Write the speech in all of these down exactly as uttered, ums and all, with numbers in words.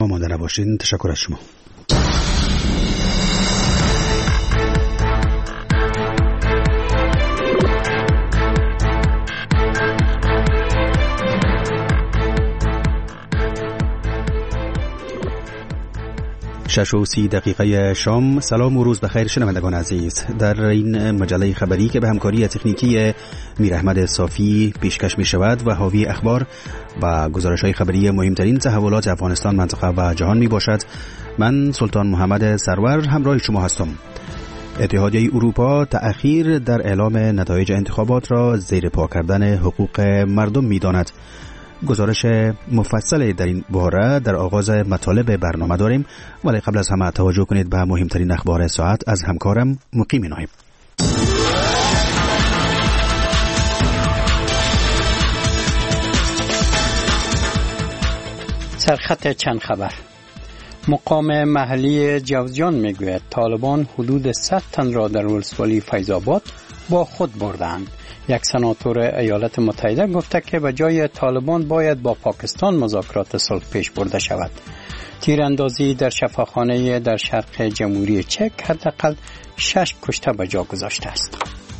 وامانده نباشین. تشکر از شما. شش و سی دقیقه شام. سلام و روز بخیر شنوندگان عزیز. در این مجله خبری که به همکاری تکنیکی میر احمد صافی پیشکش می شود و حاوی اخبار و گزارش های خبری مهمترین تحولات افغانستان، منطقه و جهان می باشد، من سلطان محمد سرور همراه شما هستم. اتحادیه اروپا تأخیر در اعلام نتایج انتخابات را زیر پا کردن حقوق مردم می داند. گزارش مفصل در این باره در آغاز مطالب برنامه داریم، ولی قبل از همه توجه کنید به مهمترین اخبار ساعت از همکارم مقیم نایب. سرخط چند خبر. مقام محلی جوزجان میگوید طالبان حدود صد تن را در ولسوالی فیض‌آباد با خود بردند. یک سناتور ایالات متحده گفته که به جای طالبان باید با پاکستان مذاکرات صلح پیش برده شود. تیراندازی در شفاخانه در شرق جمهوری چک حداقل شش کشته به جا گذاشته است.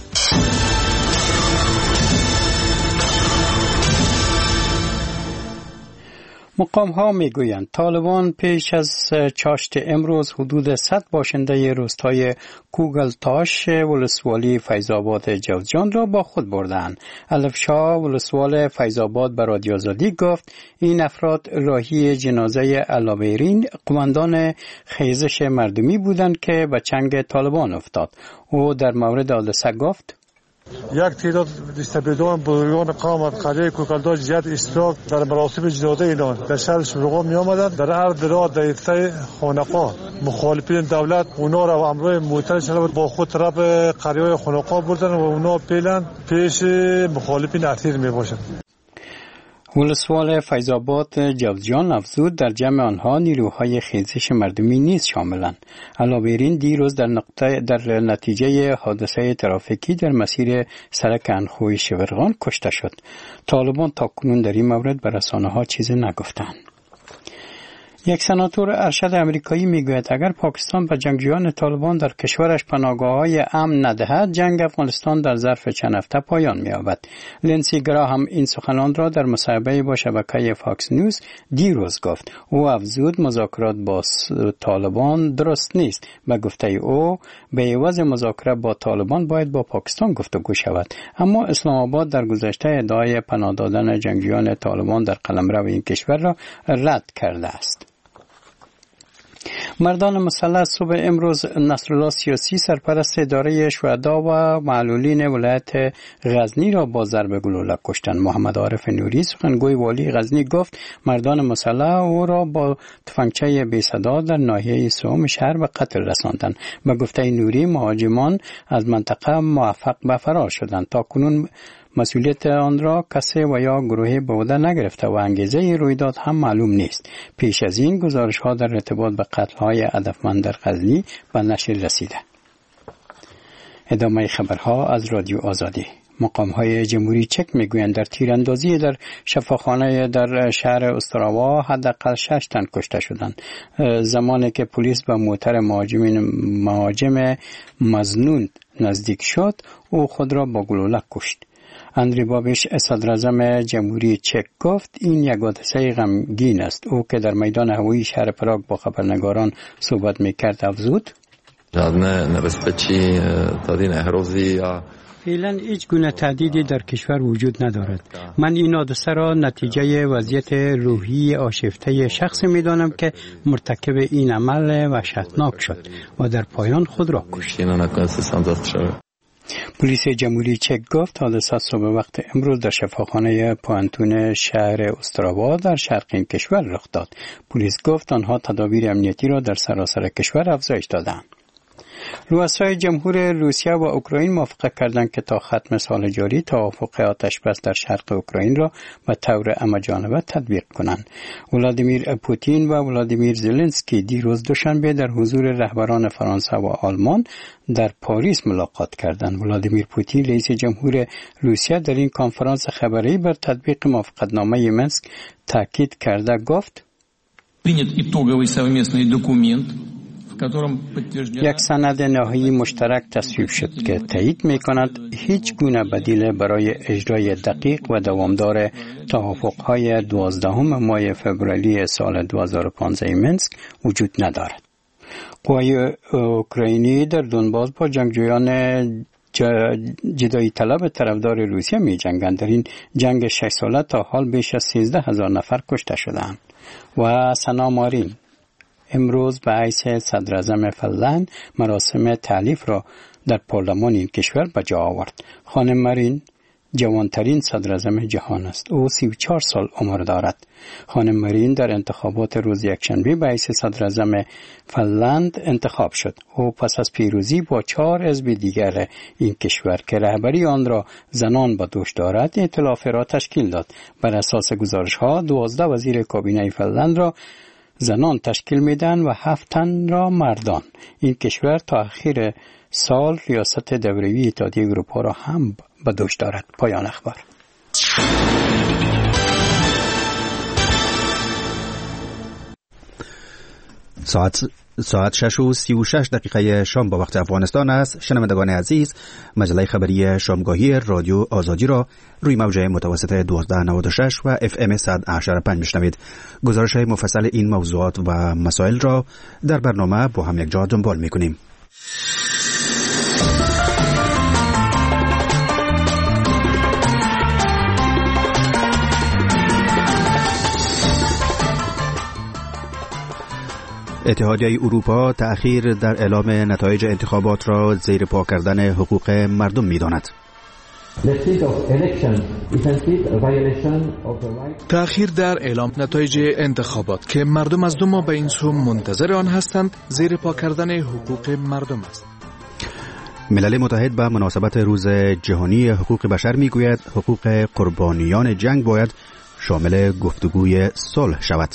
مقام ها می گویند طالبان پیش از چاشت امروز حدود صد باشنده روستای کوگلتاش ولسوالی فیض‌آباد جوزجان را با خود بردند. الف شاه ولسوال فیض‌آباد به رادیو آزادی گفت این افراد راهی جنازه علاویرین قماندان خیزش مردمی بودند که به چنگ طالبان افتاد. او در مورد حادثه گفت یک تعداد دستبردان بزرگان قوم از قریه کوکلداش زیاد اشتراک در مراسم جنازه اینان در شهر شلوغا می آمدند. در عرض را در ابتدای خانقاه مخالفین دولت اونا را و امروی معطل شد با خود طرف قریه خانقاه بردن و اونا پیلن پیش مخالفین اسیر می باشند. ولسوال فیض‌آباد جوزجان افزود در جمع آنها نیروهای خیزش مردمی نیز شاملند. علاوه بر این دیروز در نقطه در نتیجه حادثه ترافیکی در مسیر سرک انخوی شورغان کشته شد. طالبان تاکنون در این مورد به رسانه‌ها چیزی نگفتند. یک سناتور ارشد امریکایی میگوید اگر پاکستان به جنگجویان طالبان در کشورش پناهگاه‌های امن ندهد، جنگ افغانستان در ظرف چند هفته پایان می‌یابد. لنسی گراهام این سخنان را در مصاحبه با شبکه فاکس نیوز دیروز گفت. او افزود مذاکرات با طالبان درست نیست. به گفته او به عوض مذاکره با طالبان باید با پاکستان گفتگو شود. اما اسلام آباد در گذشته ادعای پناه دادن جنگجویان طالبان در قلمرو این کشور را رد کرده است. مردان مسلح صبح امروز نصرالله سیاسی سرپرست اداره شهدا و معلولین ولایت غزنی را با ضرب گلوله کشتند. محمد عارف نوری سخنگوی والی غزنی گفت مردان مسلح او را با تفنگچه بی صدا در ناحیه سوم شهر به قتل رساندند. به گفته نوری مهاجمان از منطقه موفق به فرار شدند. تا کنون مسئولیت آن را کسی و یا گروهی به عهده نگرفته و انگیزه رویداد هم معلوم نیست. پیش از این گزارش ها در ارتباط به قتل های هدفمند در غزنی به نشر رسیده. ادامه خبرها از رادیو آزادی. مقام های جمهوری چک میگویند در تیراندازی در شفاخانه در شهر استراوا حداقل شش تن کشته شدند. زمانی که پلیس به موتر مهاجم مظنون نزدیک شد، او خود را با گلوله کشت. اندری بابیش صدراعظم جمهوری چک گفت این یک حادثه غمگین است. او که در میدان هوایی شهر پراگ با خبرنگاران صحبت میکرد افزود žádné nebezpečí tady nehrozí a فعلا هیچ گونه تهدیدی در کشور وجود ندارد. من این حادثه را نتیجه وضعیت روحی آشفته شخصی می‌دانم که مرتکب این عمل وحشتناک شد و در پایان خود را کشت. پلیس جمهوری چک گفت حادثه صبح وقت امروز در شفاخانه پوانتون شهر استراوا در شرق این کشور رخ داد. پلیس گفت آنها تدابیر امنیتی را در سراسر کشور افزایش دادند. رؤسای جمهور روسیه و اوکراین موافقت کردند که تا ختم سال جاری توافق آتشبس در شرق اوکراین را به طور همه‌جانبه تطبیق کنند. ولادیمیر پوتین و ولادیمیر زلنسکی دیروز دوشنبه در حضور رهبران فرانسه و آلمان در پاریس ملاقات کردند. ولادیمیر پوتین رئیس جمهور روسیه در این کنفرانس خبری بر تطبیق موافقتنامه منسک تاکید کرده گفت принят итоговый совместный документ, یک سند نهایی مشترک تصویب شد که تایید می‌کند هیچ گونه بدیل برای اجرای دقیق و دوامدار توافق‌های دوازدهم ماه فوریه سال دو هزار و پانزده منسک وجود ندارد. قوای اوکراینی در دونباس با جنگجویان جدایی طلب طرفدار روسیه می جنگند. در این جنگ شش ساله تا حال بیش از سیزده هزار نفر کشته شدند. و سنا مارین امروز به حیث صدر اعظم فنلند مراسم تألیف را در پارلمان این کشور به جا آورد. خانم مارین جوانترین صدر اعظم جهان است. او سی و چهار سال عمر دارد. خانم مارین در انتخابات روز یکشنبه به حیث صدر اعظم فنلند انتخاب شد. او پس از پیروزی با چهار حزب دیگر این کشور که رهبری آن را زنان به دوش دارد ائتلاف را تشکیل داد. بر اساس گزارش‌ها دوازده وزیر کابینه فنلند را زنان تشکیل میدن و هفت تن را مردان. این کشور تا آخر سال ریاست دوره‌ای اتحادیه اروپا را هم به دوش دارد. پایان اخبار. ساعت ساعت شش و سی و شش دقیقه شام با وقت افغانستان است. شنوندگان عزیز، مجله خبری شامگاهی رادیو آزادی را روی موج متوسط دوازده نود و شش و اف ام صد و هشت و پنج میشنوید. گزارش های مفصل این موضوعات و مسائل را در برنامه با هم یک جا دنبال میکنیم. اتحادیه اروپا تأخیر در اعلام نتایج انتخابات را زیر پا کردن حقوق مردم می‌داند. تأخیر در اعلام نتایج انتخابات که مردم از دو ماه به این سو منتظر آن هستند زیر پا کردن حقوق مردم است. ملل متحد به مناسبت روز جهانی حقوق بشر میگوید حقوق قربانیان جنگ باید شامل گفتگوی صلح شود.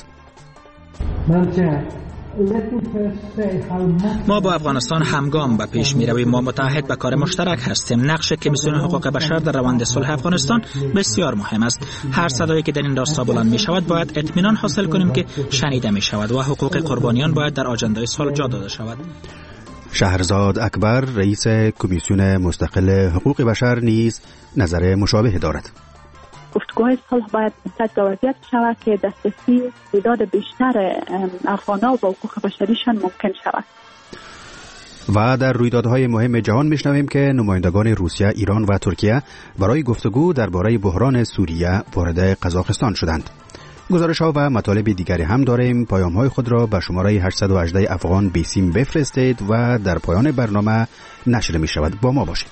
ما با افغانستان همگام به پیش می رویم. ما متحد به کار مشترک هستیم. نقش کمیسیون حقوق بشر در روند صلح افغانستان بسیار مهم است. هر صدایی که در این راستا بلند می شود باید اطمینان حاصل کنیم که شنیده می شود و حقوق قربانیان باید در آجندای صلح جا داده شود. شهرزاد اکبر رئیس کمیسیون مستقل حقوق بشر نیز نظر مشابه دارد. گفتگوهای صلح باید مثل وضعیت شود که دسترسی تعداد بیشتر افغان‌ها و حقوق بشریشان ممکن شود. و در رویدادهای مهم جهان میشنویم که نمایندگان روسیه، ایران و ترکیه برای گفتگو درباره بحران سوریه وارد قزاقستان شدند. گزارش‌ها و مطالب دیگری هم داریم. پیام‌های خود را به شماره هشت یک هشت افغان بیسیم بفرستید و در پایان برنامه نشر می‌شود. با ما باشید.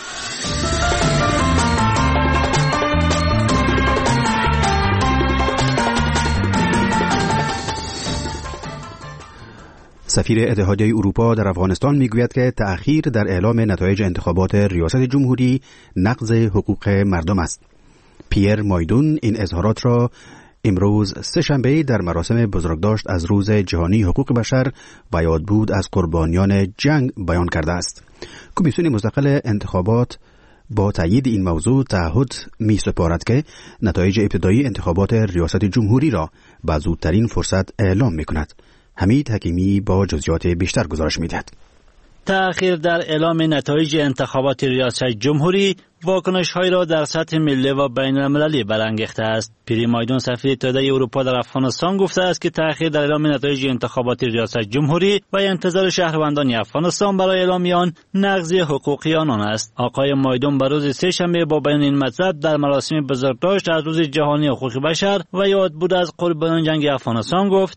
سفیر اتحادیه اروپا در افغانستان میگوید که تأخیر در اعلام نتایج انتخابات ریاست جمهوری نقض حقوق مردم است. پیر مایدون این اظهارات را امروز سه شنبه در مراسم بزرگداشت از روز جهانی حقوق بشر و یادبود از قربانیان جنگ بیان کرده است. کمیسیون مستقل انتخابات با تایید این موضوع تعهد می سپارد که نتایج ابتدایی انتخابات ریاست جمهوری را به زودترین فرصت اعلام می کند. حمید حکیمی با جزئیات بیشتر گزارش می‌دهد. تأخیر در اعلام نتایج انتخابات ریاست جمهوری واکنش‌هایی را در سطح ملی و بین‌المللی برانگیخته است. پیری مایدون سفیر اتحادیه اروپا در افغانستان گفته است که تأخیر در اعلام نتایج انتخابات ریاست جمهوری و انتظار شهروندان افغانستان برای اعلام آن نقض حقوق آنان است. آقای مایدون بر روز سه‌شنبه با بیان این مطلب در مراسم بزرگداشت از روز جهانی حقوق بشر و یادبود از قربانیان جنگ افغانستان گفت: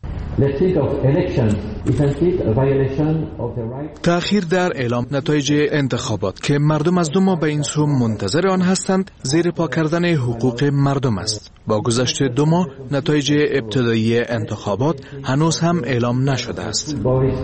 تأخیر در اعلام نتایج انتخابات که مردم از دو ماه به این سو منتظر آن هستند زیر پا کردن حقوق مردم است. با گذشت دو ماه نتایج ابتدایی انتخابات هنوز هم اعلام نشده است.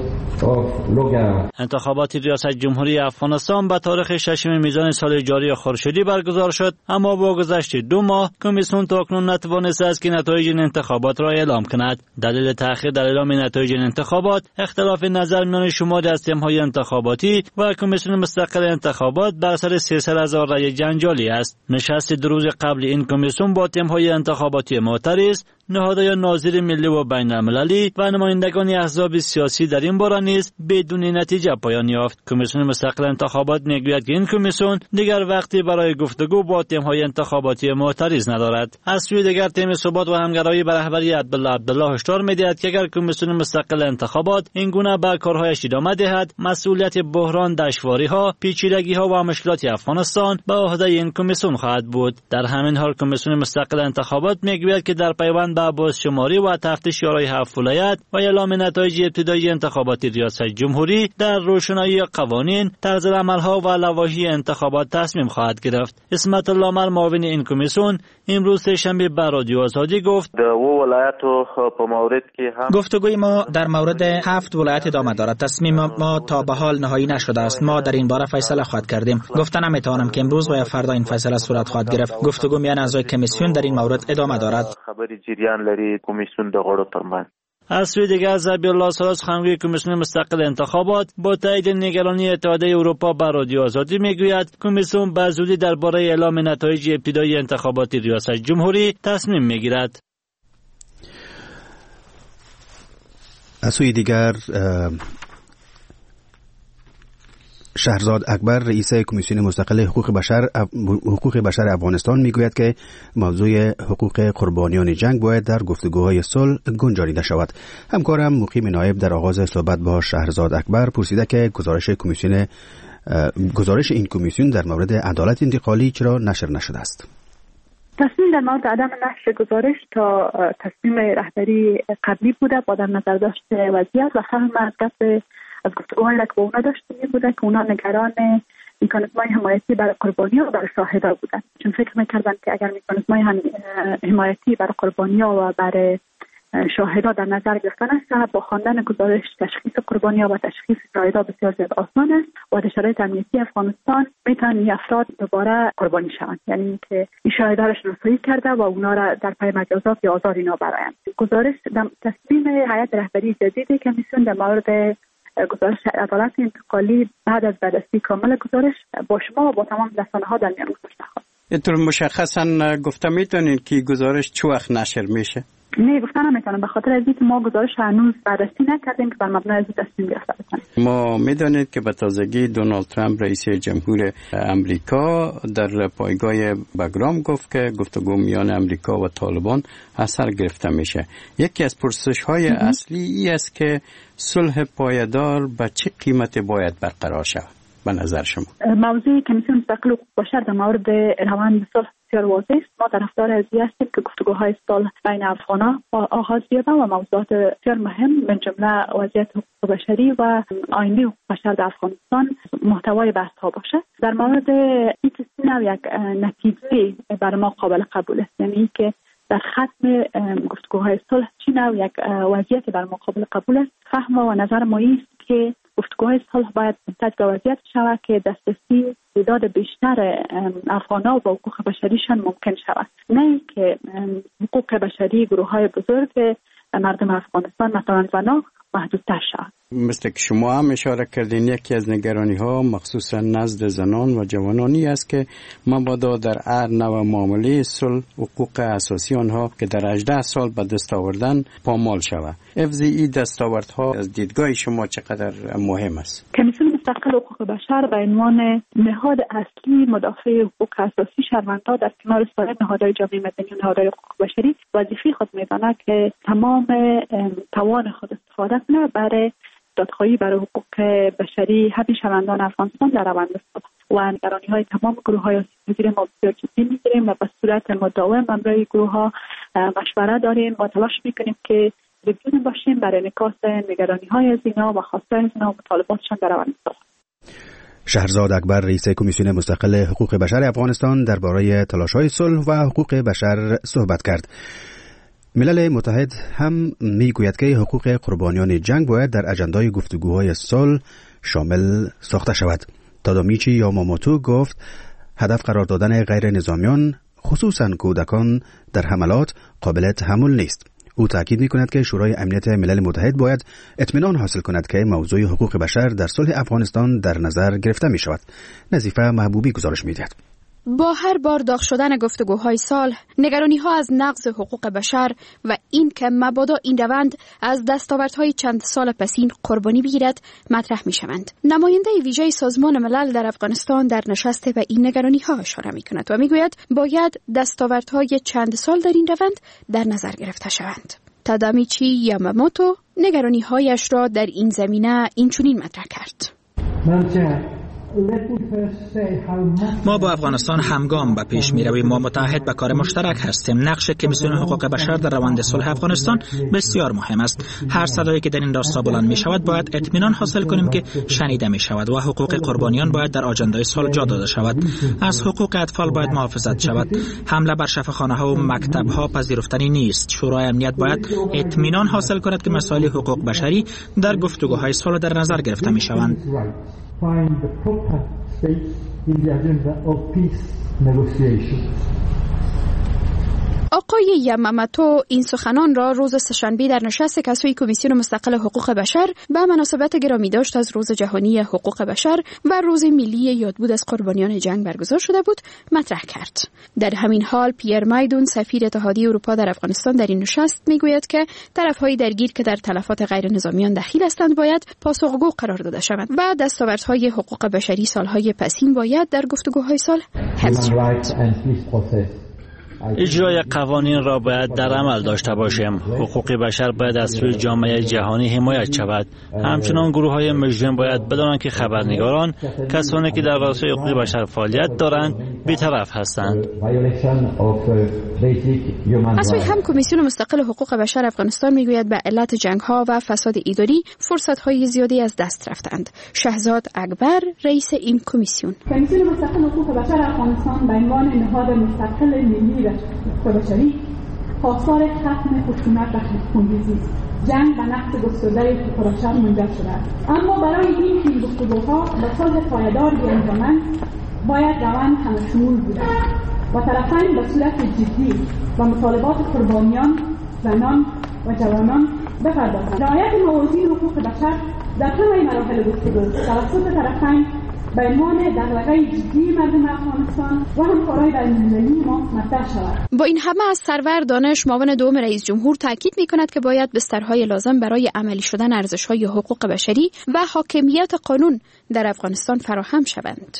انتخابات ریاست جمهوری افغانستان به تاریخ ششم میزان سال جاری خورشیدی برگزار شد، اما با گذشت دو ماه کمیسیون تاکنون نتوانسته است که نتایج این انتخابات را اعلام کند. دلیل تأخیر در اعلام نتایج انتخابات اختلاف نظر میان شماری از تیم‌های انتخاباتی و کمیسیون مستقل انتخابات بر سر سیصد هزار رأی جنجالی است. نشست دو روز قبل این کمیسیون با تیم‌های انتخاباتی معترض، نهادهای ناظر ملی و بین المللی و نمایندگان احزاب سیاسی در این باره نیز بدون نتیجه پایان یافت. کمیسیون مستقل انتخابات میگوید که این کمیسیون دیگر وقتی برای گفتگو با تیم‌های انتخاباتی معترض ندارد. از سوی دیگر تیم ثبات و همگرایی به رهبری عبدالله عبدالله هشدار می‌دهد که اگر کمیسیون مستقل انتخابات این گونه به کارهایش ادامه دهد، مسئولیت بحران، دشواری‌ها، پیچیدگی‌ها و مشکلات افغانستان به عهده این کمیسیون خواهد بود. در همین حال کمیسیون مستقل انتخابات میگوید که در پیوند به بازشماری و تفتیش یارای هفت ولایت و اعلام نتایج ابتدایی انتخابات ریاست جمهوری در روشنایی قوانین، طرز عمل‌ها و لوایح انتخابات تصمیم خواهد گرفت. اسمت الله مر معاون این کمیسیون امروز سه‌شنبه به رادیو آزادی گفت: گفتگوی ما در مورد هفت ولایت ادامه دارد. تصمیم ما تا به حال نهایی نشده است. ما در این باره فیصله خواهد کردیم. گفته نمیتوانم که امروز و یا فردا این فیصله صورت خواهد گرفت. گفتگو میان اعضای کمیسیون در این مورد ادامه دارد. خبری جریان لري کمیسیون د غړو ترمنځ. از سوی دیگر ذبیح الله سراج سخنگوی کمیسیون مستقل انتخابات با تایید نگرانی اتحادیه اروپا بر رادیو آزادی میگوید کمیسیون به زودی درباره اعلام نتایج ابتدایی انتخابات ریاست جمهوری تصمیم میگیرد. از سوی دیگر شهرزاد اکبر رئیس کمیسیون مستقل حقوق بشر حقوق بشر افغانستان میگوید که موضوع حقوق قربانیان جنگ باید در گفتگوهای صلح گنجانیده شود. همکارم مقیم نایب در آغاز صحبت با شهرزاد اکبر پرسیده که گزارش کمیسیون گزارش این کمیسیون در مورد عدالت انتقالی چرا نشر نشده است. تصمیم در مورد عدم نشر گزارش تا تصمیم رهبری قبلی بوده با در نظر داشت وضعیت و فهم از گفت از گفتگوهای که با اونا داشته می بوده که اونا نگران مکانیزم‌های حمایتی برای قربانی‌ها و برای شاهدا بودن، چون فکر می‌کردن که اگر مکانیزم‌های حمایتی برای قربانی‌ها و برای شاهدا در نظر گرفته نشه، با خواندن گزارش تشخیص قربانی‌ها و تشخیص شاهدا بسیار زیاد آسان است و در شرایط امنیتی افغانستان میتونن این افراد دوباره قربانی شوند، یعنی که این شاهدا را شناسایی کرده و اونا را در پی مجازات یا آزار اینا برآیند. گزارش تصمیم هیئت رهبری جدید کمیسیون در مورد گزارش عدالت انتقالی بعد از بررسی کامل گزارش با شما و با تمام رسانه‌ها در میان گذاشته خواهد. اینطور مشخصا گفته میتونید که گزارش چه وقت نشر میشه؟ نه گفتن نمیتونم، به خاطر از اینکه ما گزارش هنوز بررسی نکردیم که بر مبنای از تصمیم گرفته باشیم. ما میدونید که به تازگی دونالد ترامپ رئیس جمهور امریکا در پایگاه بگرام گفت که گفتگو میان امریکا و طالبان اثر گرفته میشه. یکی از پرسش‌های اصلی ای است که صلح پایدار به چه قیمت باید برقرار شود به نظر شما؟ موضوع کمیسیون مستقل حقوق بشر در مورد روند صلح بسیار واضح است. ما طرفدار از این هستیم که گفتگوهای صلح بین افغانان آغاز گردد و موضوعات بسیار مهم من جمله وضعیت حقوق بشری و آینده حقوق بشر در افغانستان محتوای بحث ها باشه. در مورد این تصمیم یک نتیجه برای ما قابل قبول است، یعنی که در ختم گفتگوهای صلح چی نوع یک وضعیت برای ما قابل قبول است. فهم و نظر ما است که گفتگوهای صلح باید منتج به وضعیت شود که دسترسی تعداد بیشتر افغان‌ها و حقوق بشریشان ممکن شود، نه که حقوق بشری گروه‌های بزرگ مردم افغانستان مثلا زنان محدودتر شود. مثل که شما هم اشاره کردین یکی از نگرانی‌ها مخصوصا نزد زنان و جوانانی است که مبادا در هر نوع معامله صلح حقوق اساسی آنها که در هجده سال به دست آوردن پامال شود. حفظ این دستاوردها از دیدگاه شما چقدر مهم است؟ کمیسیون مستقل حقوق بشر به عنوان نهاد اصلی مدافع حقوق اساسی شهروندان در کنار سایر نهادهای جامعه مدنی و نهادهای حقوق بشری وظیفه خود می‌داند که تمام توان خود استفاده کنه برای دادخواهی برای حقوق بشری همه شهروندان افغانستان در روند صلح و نگرانی‌های تمام گروه‌های سیاسی ما بسیار جدی می‌گیریم و به صورت مداوم برای گروه‌ها مشوره داریم و تلاش می‌کنیم که بدون باشیم برای انعکاس نگرانی‌های از اینا و خواست‌های از اینا و مطالباتشان در روند صلح. شهرزاد اکبر رئیس کمیسیون مستقل حقوق بشر افغانستان درباره تلاش‌های صلح و حقوق بشر صحبت کرد. ملل متحد هم میگوید که حقوق قربانیان جنگ باید در اجندای گفتگوهای صلح شامل ساخته شود. تادامیچی یاماموتو گفت هدف قرار دادن غیر نظامیان خصوصاً کودکان در حملات قابل تحمل نیست. او تاکید می‌کند که شورای امنیت ملل متحد باید اطمینان حاصل کند که موضوع حقوق بشر در صلح افغانستان در نظر گرفته می‌شود. نظیفه محبوبی گزارش می‌دهد. با هر بار داغ شدن گفتگوهای صلح، نگرانی‌ها از نقض حقوق بشر و این که مبادا این روند از دستاوردهای چند سال پسین قربانی بگیرد مطرح می‌شوند. نماینده ویژه سازمان ملل در افغانستان در نشست به این نگرانی‌ها اشاره می‌کند و می‌گوید باید دستاوردهای چند سال در این روند در نظر گرفته شوند. تادامیچی یاماموتو نگرانی‌هایش را در این زمینه اینچنین مطرح کرد. ما با افغانستان همگام به پیش می رویم. ما متحد به کار مشترک هستیم. نقش کمیسیون حقوق بشر در روند صلح افغانستان بسیار مهم است. هر صدایی که در این راستا بلند می شود باید اطمینان حاصل کنیم که شنیده می شود و حقوق قربانیان باید در آجندای صلح جا داده شود. از حقوق اطفال باید محافظت شود. حمله بر شفاخانه ها و مکتب ها پذیرفتنی نیست. شورای امنیت باید اطمینان حاصل کند که مسائل حقوق بشری در گفتگوهای صلح در نظر گرفته می شوند. Find the proper space in the agenda of peace negotiations. آقای یاماموتو این سخنان را روز سه‌شنبه در نشست کسوی کمیسیون مستقل حقوق بشر به مناسبت گرامی داشت از روز جهانی حقوق بشر و روز ملی یادبود از قربانیان جنگ برگزار شده بود مطرح کرد. در همین حال پیر مایدون سفیر اتحادیه اروپا در افغانستان در این نشست میگوید که طرف‌های درگیر که در تلفات غیر نظامیان دخیل هستند باید پاسخگو قرار داده شوند و دستاوردهای حقوق بشری سالهای پسین باید در گفتگوهای صلح حفظ شود. اجرای قوانین را باید در عمل داشته باشیم. حقوق بشر باید از سوی جامعه جهانی حمایت شود. همچنان گروه های مجرم باید بدانند که خبرنگاران، کسانی که در راستای حقوق بشر فعالیت دارند، بی‌طرف هستند. از سوی هم کمیسیون مستقل حقوق بشر افغانستان میگوید به علت جنگ ها و فساد اداری فرصت های زیادی از دست رفتند. شهزاد اکبر رئیس این کمیسیون: کمیسیون مستقل حقوق بشر افغانستان به عنوان نهاد مستقل ملی حقوق بشری خواستار ختم خشونت و خونریزی است. جنگ به نقض گسترده حقوق بشر منجر شده است. اما برای این که گفتگوها به صلح پایدار بیانجامند باید روند همه‌شمول بوده و طرفین به صورت جدی و مطالبات قربانیان، زنان و جوانان بپردازند. رعایت موازین حقوق بشر در همه مراحل گفتگو توسط طرفین به عنوان دغدغه جدی مردم افغانستان و همکارای بین‌المللی ما مطرح شود. با این همه از سرور دانش معاون دوم رئیس جمهور تاکید می‌کند که باید بسترهای لازم برای عملی شدن ارزش‌های حقوق بشری و حاکمیت قانون در افغانستان فراهم شوند.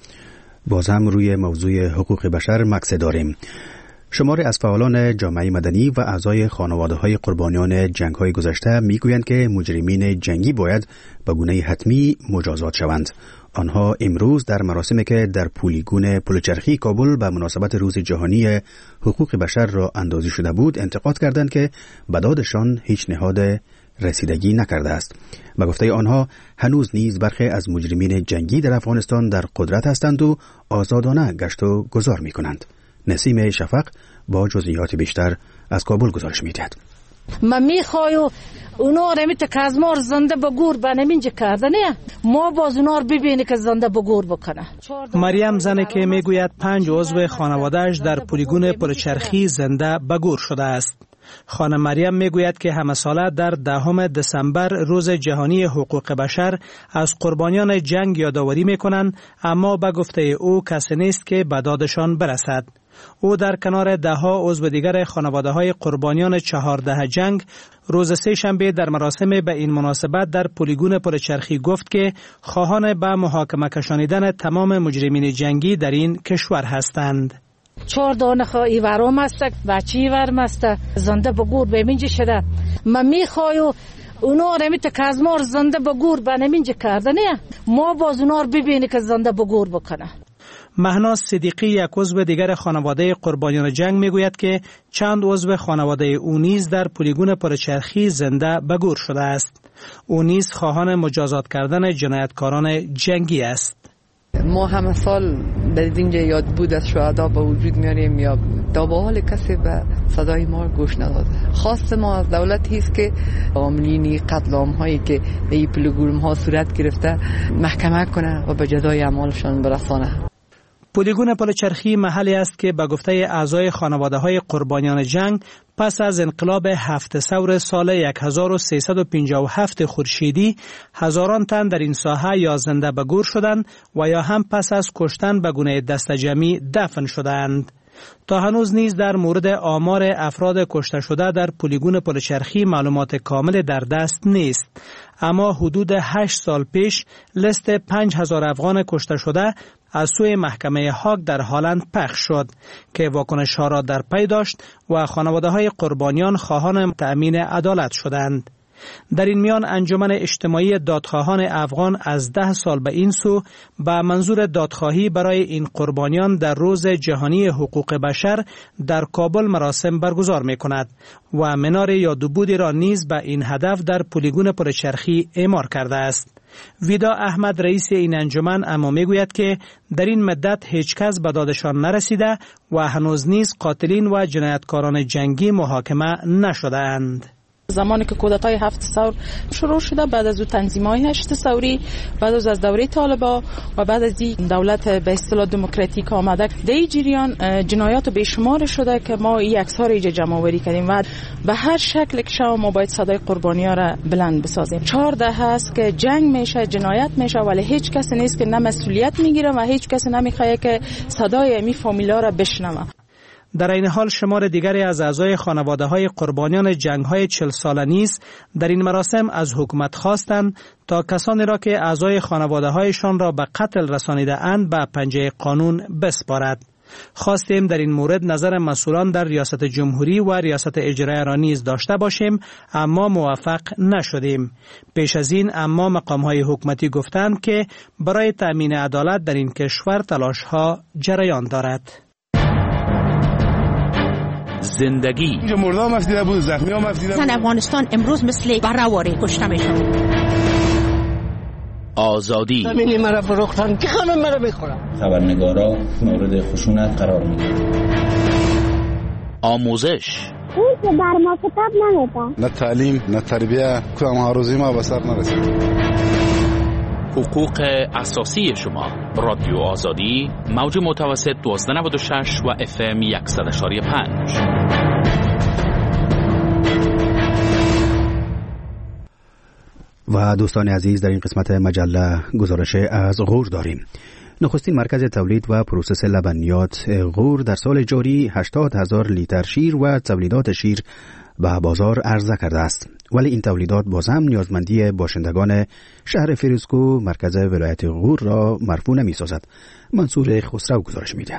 باز هم روی موضوع حقوق بشر مکث داریم. شماری از فعالان جامعه مدنی و اعضای خانواده‌های قربانیان جنگ‌های گذشته می‌گویند که مجرمین جنگی باید به گونه حتمی مجازات شوند. آنها امروز در مراسمی که در پلیگون پلچرخی کابل به مناسبت روز جهانی حقوق بشر را اندازی شده بود انتقاد کردند که به دادشان هیچ نهاد رسیدگی نکرده است. به گفته آنها هنوز نیز برخی از مجرمین جنگی در افغانستان در قدرت هستند و آزادانه گشت و گذار می کنند. نسیم شفق با جزئیات بیشتر از کابل گزارش می‌دهد. ما میخوایم اونا رو میت که از ما زنده به گور بنمینج کردنه، ما باز اونا رو ببینی که زنده به گور بکنه. مریم زنه که میگوید پنج عضو خانواده‌اش در پلیگون پلچرخی زنده به گور شده است. خانم مریم میگوید که همه ساله در دهم دسامبر روز جهانی حقوق بشر از قربانیان جنگ یادآوری میکنند، اما به گفته او کسی نیست که به دادشان برسد. او در کنار ده ها عضو دیگر خانواده های قربانیان چهارده جنگ روز سه شنبه در مراسم به این مناسبت در پلیگون پلچرخی گفت که خواهان به محاکمه کشانیدن تمام مجرمین جنگی در این کشور هستند. چهار دانه خواهی ورام است، بچی ورم است، زنده به گور بمینج شده. من میخوایم اونا رو میت که از ما زنده به گور بنمینج کردنه، ما باز اونا رو ببینی که زنده به گور بکنه. مهناز صدیقی یک عضو دیگر خانواده قربانیان جنگ میگوید که چند عضو خانواده او نیز در پلیگون پلچرخی زنده به گور شده است. او نیز خواهان مجازات کردن جنایتکاران جنگی است. ما همه سال در اینجا یاد بود از شهدا به وجود میاریم یا تا به حال کسی به صدای ما گوش نداده. خواست ما از دولتی است که عاملین قتل عام هایی که به این پلیگون ها صورت گرفته محکمه کنه و به جزای اعمالشان برسانه. پلیگون پلچرخی محلی است که به گفته اعضای خانواده های قربانیان جنگ پس از انقلاب هفت ثور سال هزار و سیصد و پنجاه و هفت خورشیدی هزاران تن در این ساحه یا زنده به گور شدند و یا هم پس از کشتن به گونه دست جمعی دفن شدند. تا هنوز نیز در مورد آمار افراد کشته شده در پلیگون پلچرخی معلومات کامل در دست نیست، اما حدود هشت سال پیش لیست پنج هزار افغان کشته شده از سوی محکمه هاگ در هالند پخش شد که واکنش ها را در پی داشت و خانواده های قربانیان خواهان تأمین عدالت شدند. در این میان انجمن اجتماعی دادخواهان افغان از ده سال به این سو به منظور دادخواهی برای این قربانیان در روز جهانی حقوق بشر در کابل مراسم برگزار می کند و منار یادبودی را نیز به این هدف در پلیگون پلچرخی اعمار کرده است. ویدا احمد رئیس این انجمن اما می گوید که در این مدت هیچ کس به دادشان نرسیده و هنوز نیز قاتلین و جنایتکاران جنگی محاکمه نشده‌اند. زمانی که کودتای هفت ثور شروع شده، بعد از او تنظیم‌های هشت ثوری، بعد از از دوره طالبا و بعد از این دولت به اصطلاح دموکراتیک آمده، در این جریان جنایات بیشمار شده که ما این عکس‌ها را جمع آوری کردیم و به هر شکل که شما ما باید صدای قربانی‌ها را بلند بسازیم. چهارده هست که جنگ میشه، جنایت میشه، ولی هیچ کس نیست که نه مسئولیت میگیره و هیچ کس نمیخواد که صدای می فامیلا را بشنوه. در این حال شمار دیگری از اعضای خانواده های قربانیان جنگ های چل ساله نیز در این مراسم از حکومت خواستند تا کسانی را که اعضای خانواده هایشان را به قتل رسانیده اند به پنجه قانون بسپارد. خواستیم در این مورد نظر مسئولان در ریاست جمهوری و ریاست اجرایی را نیز داشته باشیم، اما موفق نشدیم. پیش از این اما مقام های حکومتی گفتند که برای تأمین عدالت در این کشور تلاش ها جریان دارد. زندگی اینجا مرده هم افدیده بود، زخمی هم افدیده بود. زن افغانستان امروز مثل برهواری کشته میشن. آزادی زمینی مرا فروختن که خانم مرا میخورم. خبرنگارا مورد خشونت قرار میگیرن. آموزش اون که بر ما کتاب نمیدن. نه تعلیم نه تربیه، کدام هاروزی ما به سر نرسید. حقوق اساسی شما. رادیو آزادی، موج متوسط دوازده نود و شش و اف ام صد و پنج. و دوستان عزیز، در این قسمت مجله گزارش از غور داریم. نخستین مرکز تولید و پروسس لبنیات غور در سال جاری هشتاد هزار لیتر شیر و تولیدات شیر به بازار عرضه کرده است، ولی این تولیدات باز هم نیازمندی باشندگان شهر فیروزکو مرکز ولایت غور را مرفوع نمی سازد. منصور خسرو گزارش می دهد.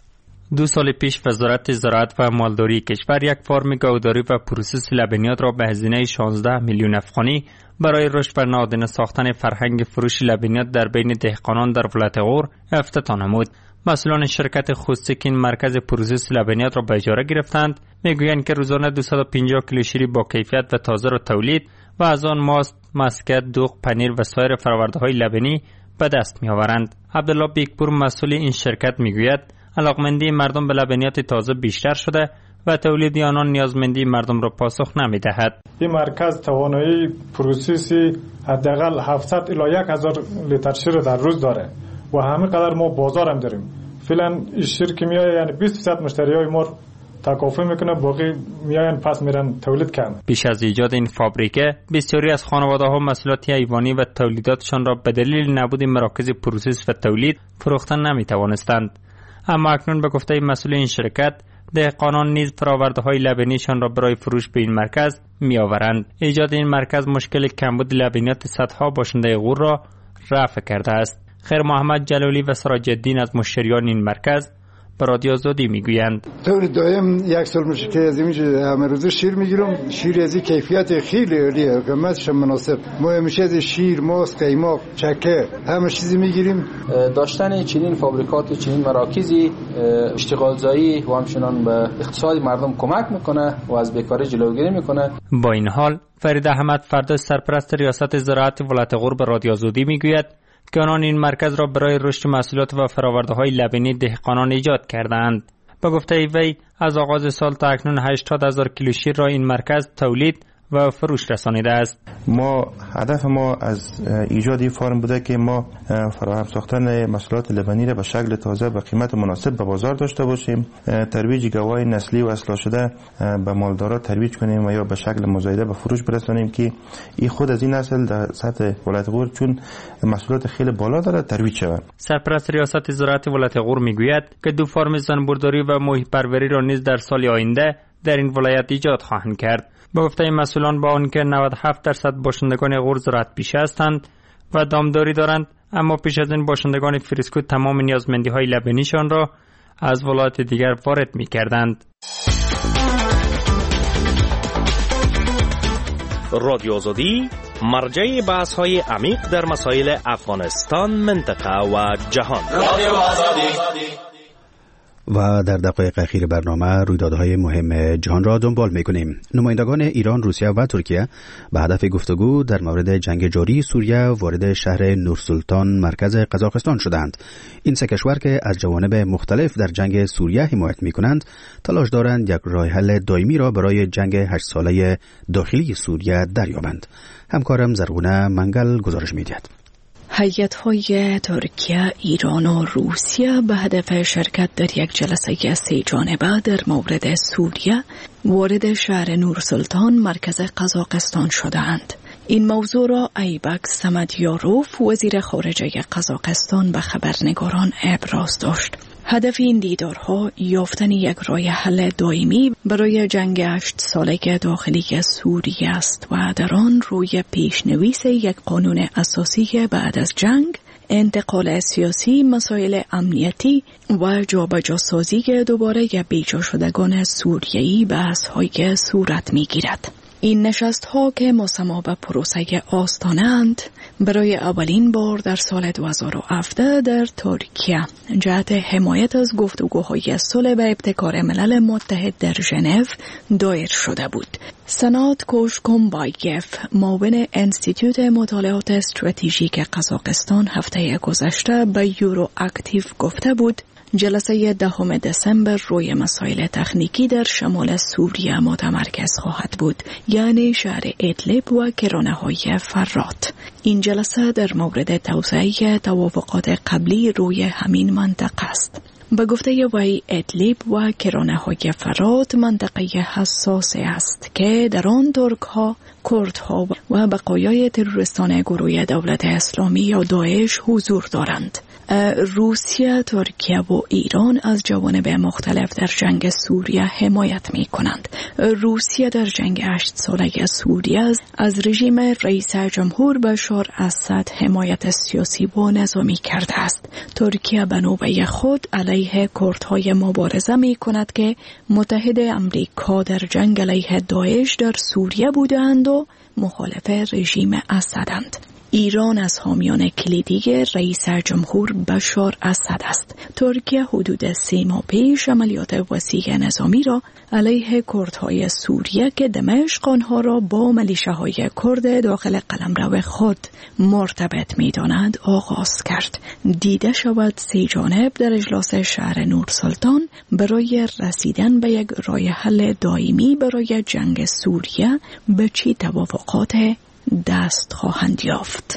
دو سال پیش وزارت زراعت و مالداری کشور یک فارم گاوداری و پروسس لبنیات را به هزینه شانزده میلیون افغانی برای رشد و نهادینه ساختن فرهنگ فروش لبنیات در بین دهقانان در ولایت غور افتتاح نمود. مسئولان شرکت خوستکین مرکز پروسس لبنیات را به اجاره گرفتند. میگویند که روزانه دویست و پنجاه کیلو شیر با کیفیت و تازه را تولید و از آن ماست، مسکت، دوغ، پنیر و سایر فرآورده‌های لبنی به دست می‌آورند. عبدالله بیکپور مسئول این شرکت میگوید علاقمندی مردم به لبنیات تازه بیشتر شده و تولید آنان نیازمندی مردم را پاسخ نمی‌دهد. این مرکز توانایی پروسسی حداقل هفتصد الی هزار لیتر شیر در روز داره و همین قدر ما بازار هم داریم. فعلا شیر که میاد یعنی بیست درصد مشتریای ما تکافل میکنه، باقی میاین پس میرن تولید کردن. پیش از ایجاد این فابریکه بسیاری از خانواده‌ها محصولات حیوانی و تولیداتشان را به دلیل نبود مراکز پروسس و تولید فروختن نمیتوانستند. اما اکنون به گفته مسئول این شرکت، دهقانان نیز فرآورده‌های لبنیشان را برای فروش به این مرکز میآورند. ایجاد این مرکز مشکل کمبود لبنیات صدها باشنده غور را رفع کرده است. خیر محمد جلالی و سراج الدین از مشتریان این مرکز به رادیو آزادی میگویند طور دایم یک سال میشه که از اینجا همه روز شیر میگیرم. شیر از این کیفیت خیلی عالیه، قیمتش مناسب. ما همیشه از شیر، ماست، قیماق، چکه همه چیزی میگیریم. داشتن چنین فابریکات، چنین مراکزی اشتغال زایی و همچنان به اقتصاد مردم کمک میکنه و از بیکاری جلوگیری میکنه. با این حال فرید احمد فرداش سرپرست ریاست زراعت ولایت غور به رادیو آزادی میگوید که آنان این مرکز را برای رشد محصولات و فرآورده‌های لبنی دهقانان ایجاد کردند. به گفته وی از آغاز سال تا اکنون هشتاد هزار کیلو شیر را این مرکز تولید و فروش رسانیده است. ما هدف ما از ایجاد این فارم بوده که ما فراهم ساختن محصولات لبنی را به شکل تازه به قیمت مناسب به بازار داشته باشیم، ترویج گوای نسلی و اصلاح شده به مالدارا ترویج کنیم و یا به شکل مزایده به فروش برسانیم که این خود از این نسل در سطح ولایت غور چون محصولات خیلی بالا داره ترویج شود. سرپرست ریاست زراعت ولایت غور میگوید که دو فارم زنبورداری و ماهی پروری را نیز در سال آینده در این ولایت ایجاد خواهند کرد. به گفته مسئولان با آنکه نود و هفت درصد باشندگان غور زراعت پیشه هستند و دامداری دارند، اما پیش از این باشندگان فریسکو تمام نیازمندی‌های لبنیشان را از ولایت دیگر وارد می‌کردند. رادیو آزادی مرجع بحث‌های عمیق در مسائل افغانستان، منطقه و جهان. رادیو آزادی. و در دقایق اخیر برنامه رویدادهای مهم جهان را دنبال می‌کنیم. نمایندگان ایران، روسیه و ترکیه به هدف گفتگو در مورد جنگ جاری سوریه وارد شهر نورسلطان مرکز قزاقستان شدند. این سه کشور که از جوانب مختلف در جنگ سوریه حمایت می‌کنند، تلاش دارند یک راه حل دائمی را برای جنگ هشت ساله داخلی سوریه دریابند. همکارم زرغونه منگل گزارش می‌دهد. هیئت‌های ترکیه، ایران و روسیه به هدف شرکت در یک جلسه سه جانبه در مورد سوریه وارد شهر نورسلطان مرکز قزاقستان شدند. این موضوع را ایبک سمدیاروف، وزیر خارجه قزاقستان، به خبرنگاران ابراز داشت. هدف این دیدارها یافتن یک راه حل دائمی برای جنگ هشت ساله داخلی سوریه است و در آن روی پیشنویس یک قانون اساسی بعد از جنگ، انتقال سیاسی، مسائل امنیتی و جابجاسازی دوباره بیجا شدگان سوریه‌ای بحث‌های صورت می‌گیرد. این نشست ها که مسما به پروسه آستانه اند، برای اولین بار در سال دو هزار و هفده در ترکیه جهت حمایت از گفتگوهای صلح به ابتکار ملل متحد در ژنو دایر شده بود. سنات کوشکومبایف، معاون انستیتوت مطالعات استراتژیک قزاقستان، هفته گذشته به یورو اکتیو گفته بود جلسه دهم دسامبر روی مسائل تکنیکی در شمال سوریه متمرکز خواهد بود، یعنی شهر ادلب و کرانه‌های فرات. این جلسه در مورد توسعه توافقات قبلی روی همین منطقه است. به گفته وی ادلب و کرانه‌های فرات منطقه حساس است که در آن ترک‌ها، کردها و بقایای تروریستان گروه دولت اسلامی یا داعش حضور دارند. روسیه، ترکیه و ایران از جوانب مختلف در جنگ سوریه حمایت می کنند. روسیه در جنگ هشت ساله سوریه از رژیم رئیس جمهور بشار اسد حمایت سیاسی و نظامی کرده است. ترکیه به نوبه خود علیه کردهای مبارزه می کند که متحد امریکا در جنگ علیه داعش در سوریه بودند و مخالف رژیم اسدند. ایران از حامیان کلیدی رئیس جمهور بشار اسد است. ترکیه حدود سه ماه پیش عملیات وسیع نظامی را علیه کردهای سوریه که دمشق آنها را با ملیشه‌های کرد داخل قلمرو خود مرتبط می‌دانند آغاز کرد. دیده شود سه جانب در اجلاس شهر نورسلطان برای رسیدن به یک راه حل دائمی برای جنگ سوریه به چه توافقات دست خواهند یافت.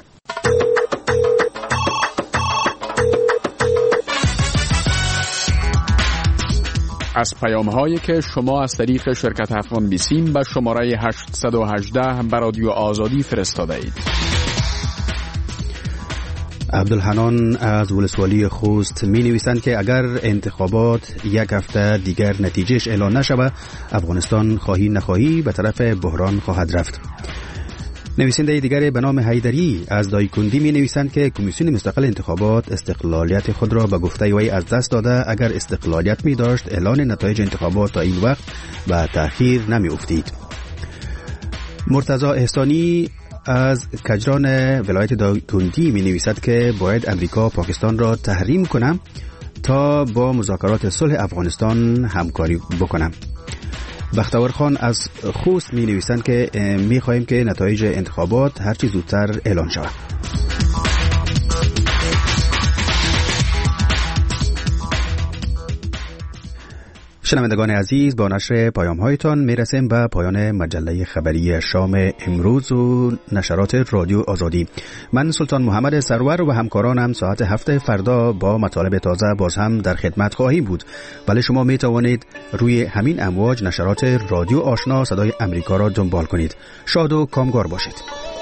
از پیام هایی که شما از طریق شرکت افغان بیسیم به شماره هشت یک هشت به رادیو آزادی فرستاده اید. عبدالحنان از ولسوالی خوست می نویسند که اگر انتخابات یک هفته دیگر نتیجهش اعلان نشود، افغانستان خواهی نخواهی به طرف بحران خواهد رفت. نویسنده دیگر به نام حیدری از دایکندی می نویسند که کمیسیون مستقل انتخابات استقلالیت خود را به گفته وی از دست داده. اگر استقلالیت می داشت اعلان نتایج انتخابات تا این وقت به تأخیر نمی افتید. مرتضی احسانی از کجران ولایت دایکندی می نویسد که باید امریکا پاکستان را تحریم کنه تا با مذاکرات صلح افغانستان همکاری بکنه. بختیار خان از خوست می نویسند که می خواهیم که نتایج انتخابات هرچی زودتر اعلان شود. شنوندگان عزیز، با نشر پیام هایتان میرسیم به پایان مجله خبری شام امروز و نشرات رادیو آزادی. من سلطان محمد سرور و همکارانم ساعت هفت فردا با مطالب تازه باز هم در خدمت خواهیم بود. ولی شما می توانید روی همین امواج نشرات رادیو آشنا صدای امریکا را دنبال کنید. شاد و کامگار باشید.